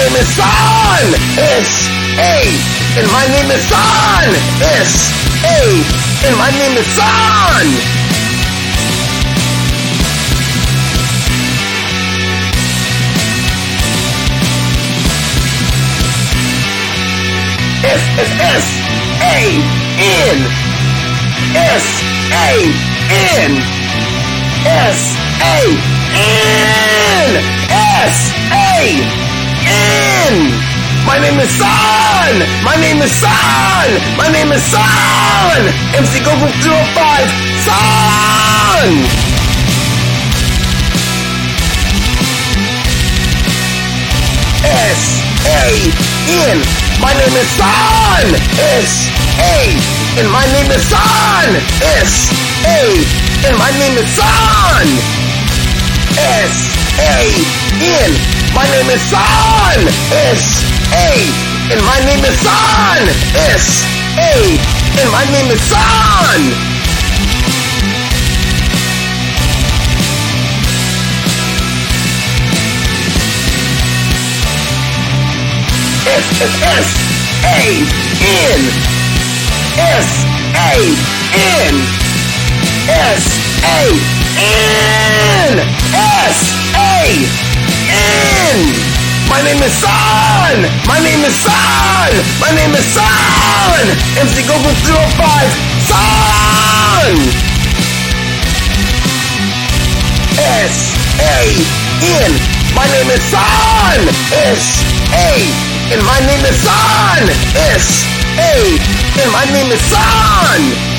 name is Son. S-A. And my name is Son. S-A. And my name is Son. S-S-S-A-N. S-A-N. S-A-N. S-A-N. My name is Son. My name is Son. My name is Son. MC Goku 05. Son. S-A-N. My name is Son. S-A. And my name is Son. S-A. And my name is Son. S-A-N. My name is Son. S-A. And my name is Son. S-A. And my name is Son. S-S-S-A-N. S-A-N. S-A-N. S-A-N. My name is Son. My name is Son. My name is Son. MC Goku 05. Son. S-A-N. My name is Son. S-A. And my name is Son. S-A. And my name is Son.